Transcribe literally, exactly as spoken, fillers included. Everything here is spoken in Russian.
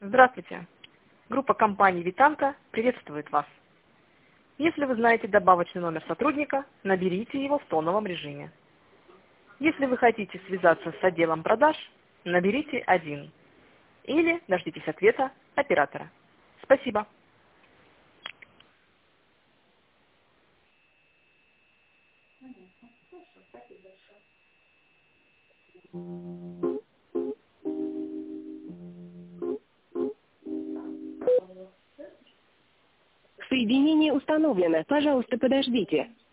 Здравствуйте. Группа компаний «Витанка» приветствует вас. Если вы знаете добавочный номер сотрудника, наберите его в тоновом режиме. Если вы хотите связаться с отделом продаж, наберите один. Или дождитесь ответа оператора. Спасибо. Соединение установлено. Пожалуйста, подождите.